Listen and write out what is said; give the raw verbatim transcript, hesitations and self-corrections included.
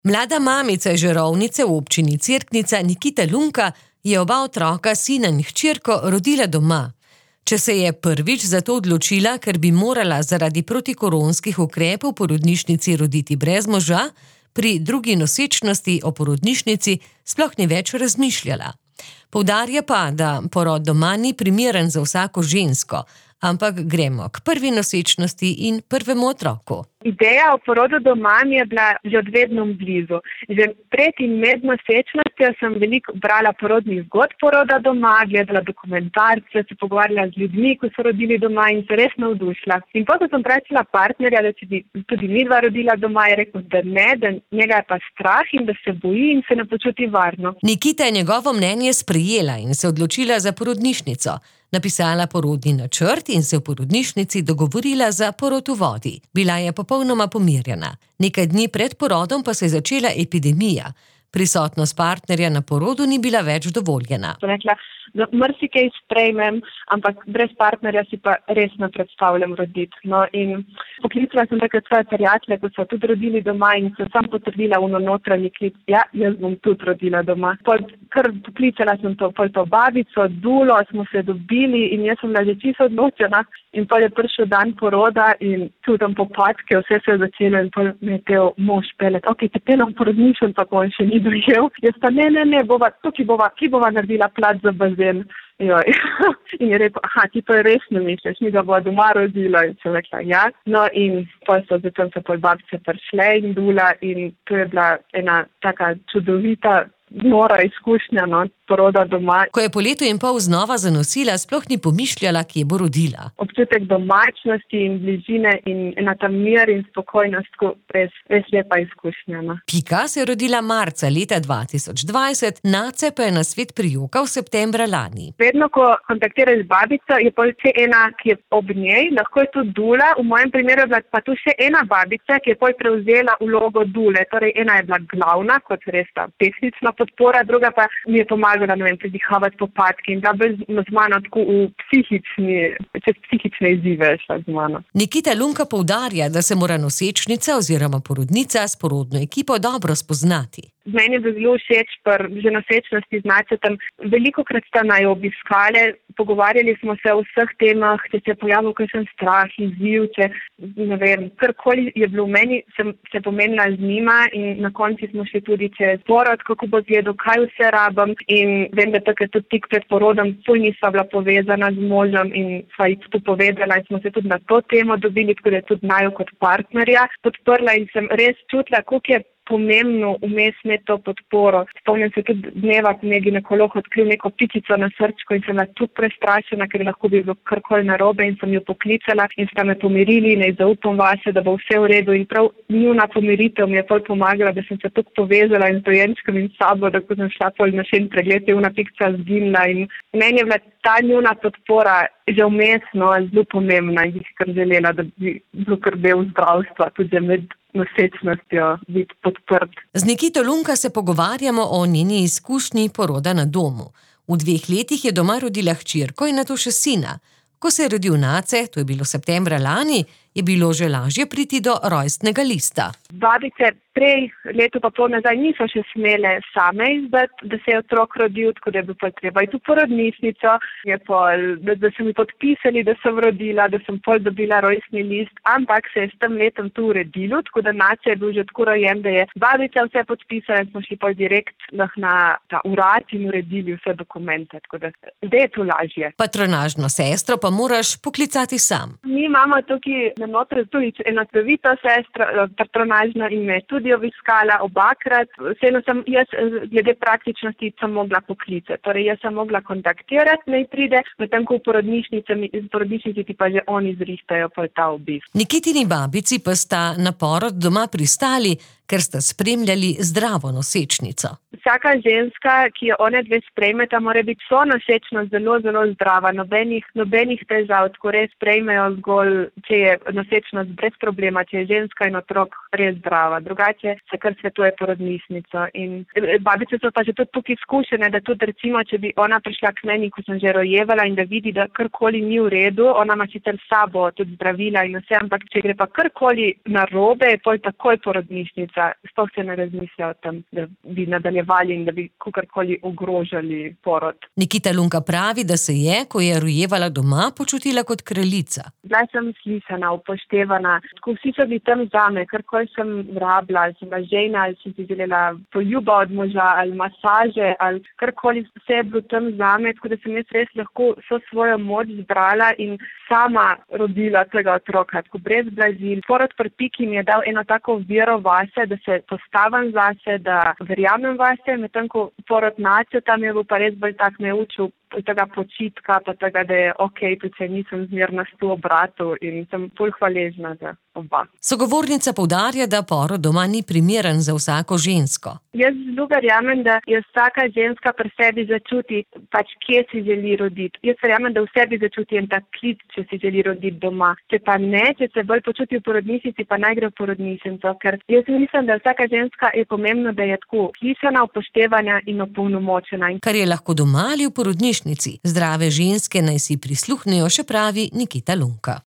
Mlada mamica Žerovnice v občini Cerknica Nikita Lunka je oba otroka, sina in hčerko, rodila doma. Če se je prvič za to odločila, ker bi morala zaradi protikoronskih ukrepov v porodnišnici roditi brez moža, pri drugi nosečnosti o porodnišnici sploh ni več razmišljala. Poudarja pa, da porod doma ni primeren za vsako žensko, ampak gremo k prvi nosečnosti in prvemu otroku. Ideja o porodu doma mi je bila že od vedno blizu. Že pred in med nosečnostjo sem veliko brala porodnih zgodb poroda doma, gledala dokumentarce, se pogovarjala z ljudmi, ko so rodili doma in se res navdušila. In potem sem vprašala partnerja, da če bi tudi midva rodila doma, je rekel, da ne, da njega je pa strah in da se boji in se ne počuti varno. Nikita je njegovo mnenje sprejela in se odločila za porodnišnico. Napisala porodni načrt in se v porodnišnici dogovorila za porod v vodi. Bila je popolnoma pomirjena. Nekaj dni pred porodom pa se je začela epidemija. Prisotnost partnerja na porodu ni bila več dovoljena. Rekla, da marsikaj sprejmem, ampak brez partnerja si pa res ne predstavljam roditi. No, in poklicala sem takrat svoje prijatelje, ko so tudi rodili doma in sem sam potrdila v notranji klic. Ja, jaz bom tudi rodila doma. Pol, kar poklicala sem to, pol to babico, dulo, smo se dobili in jaz sem bila že čisto odločena. In pol je prišel dan poroda in čutim popadke, vse se je začelo in pol me je tel mož pelet. Ok, te pelam porodnišen, tako on še ni dojel. Jaz pa ne, ne, ne, bova, tukaj bova, ki bova naredila plat za bazen. Joj. In je rekel, aha, ti to res ne misliš, mi ga bova doma rodila. In sem rekla, ja. No in pol so zatem se pol babice prišle in dula in to je bila ena taka čudovita, nora izkušnja, no, poroda doma. Ko je po letu in pol znova zanosila, sploh ni pomišljala, kje bo rodila. Občutek domačnosti in bližine in ena ta mir in spokojnost, res, res lepa izkušnja. No. Pika se je rodila marca leta dva tisoč dvajset, Nace pa je na svet prijokal septembra lani. Vedno, ko kontaktiraš babico, je pol še ena, ki je ob njej, lahko je tudi dula. V mojem primeru je bila pa tu še ena babica, ki je pol prevzela vlogo dule. Torej, ena je bila glavna, kot res ta tehnična podpora, druga pa mi je pomagala, ne vem, predihavati popadke in da bi z mano tako v psihični, čez psihične izzive šla z mano. Nikita Lunka poudarja, da se mora nosečnica oziroma porodnica s porodno ekipo dobro spoznati. Meni je zelo všeč, pa že nosečnosti znače tam velikokrat sta naju obiskale, pogovarjali smo se o vseh temah, če se je pojavil kakšen strah, izziv, če ne vem, karkoli je bilo v meni, sem se pomenila z njima in na konci smo šli tudi čez porod, kako bo zgledal, kaj vse rabam in vem, da takrat tudi tik pred porodom ful nisva bila povezana z možem in sva jih tu povedala in smo se tudi na to temo dobili, tako da je tudi naju kot partnerja podprla in sem res čutila, koliko je pomembno vmes imeti to podporo. Spomnim se tudi dneva, ko mi je ginekolog odkril neko pičico na srčku in sem bila tudi prestrašena, ker lahko bi bilo karkoli narobe in sem jo poklicala in sta me pomirili in zaupam vase, da bo vse v redu in prav njuna pomiritev mi je pol pomagala, da sem se tudi povezala in z dojenčkom in sabo, da ko sem šla pol na še en pregled, je una pikca zginila in meni je bila ta njuna podpora že vmesno zelo pomembna in bi si kar želela, da bi bilo kar del zdravstva tudi med nosečnostjo biti podprt. Z Nikito Lunka se pogovarjamo o njeni izkušnji poroda na domu. V dveh letih je doma rodila hčerko in nato še sina. Ko se je rodil Nace, to je bilo septembra lani, je bilo že lažje priti do rojstnega lista. Babice prej, leto pa pol nazaj, niso še smele same izdati, da se je otrok rodil, tako da je bilo pa treba iti v porodnišnico, je pol, da, da so mi podpisali, da sem rodila, da sem pol dobila rojstni list, ampak se je s tem letom tu uredilo, tako da Nace je bil že tako rojen, da je babica vse podpisala in smo šli pol direkt na ta urad in uredili vse dokumente, tako da zdaj je to lažje. Patronažno sestro pa moraš poklicati sam. Mi imamo tukaj na notri tudi eno slovito sestro, patronažno in me tudi obiskala obakrat. Vseeno sem jaz glede praktičnosti sem mogla poklicati. Torej jaz sem mogla kontaktirati, naj pride, medtem ko v porodnišnici ti pa že oni zrihtajo pol ta obisk. Nikitini babici pa sta na porod doma pristali, ker sta spremljali zdravo nosečnico. vsaka ženska, ki jo one dve sprejmeta, mora biti so nosečnost zelo, zelo zdrava, nobenih, nobenih težav, tako res sprejmejo zgolj, če je nosečnost brez problema, če je ženska in otrok res zdrava. Drugače se kar svetuje porodnišnico. In babice so pa že tudi tukaj izkušene, da tudi recimo, če bi ona prišla k meni, ko sem že rojevala in da vidi, da karkoli ni v redu, ona ima sicer s sabo tudi zdravila in vse, ampak če gre pa karkoli narobe, je pol takoj porodnišnica. Sploh se ne razmišlja o tem, da bi nadaljevali in da bi kakorkoli ogrožali porod. Nikita Lunka pravi, da se je, ko je rojevala doma, počutila kot kraljica. Bila sem slišana, upoštevana. Tako vsi so bili tam zame, karkoli sem rabila, ali sem bila žena, ali sem si želela poljuba od moža, ali masaže, ali karkoli, vse je bilo tam zame, tako da sem jaz res lahko vso svojo moč zbrala in sama rodila tega otroka, tako brez blazil. Porod pri Piki mi je dal eno tako vero vase, da se postavim zase, da verjamem vase, medtem ko porod Nace, tam je bil pa res bolj tak me učil tega počitka, pa tega, da je okej, tudi če nisem zmerna sto obratov in sem bolj hvaležna za oba. Sogovornica poudarja, da porod doma ni primeren za vsako žensko. Jaz zelo verjamem, da je vsaka ženska pri sebi začuti, pač kje si želi roditi. Jaz verjamem, da v sebi začuti en tak klic, če si želi roditi doma. Če pa ne, če se bolj počuti v porodnišnici, pa naj gre v porodnišnico, ker jaz mislim, da vsaka ženska je pomembno, da je tako slišana, upoštevana in opolnomočena. Kar je lahko doma ali v porodnišnici. Zdrave ženske naj si prisluhnejo, še pravi Nikita Lunka.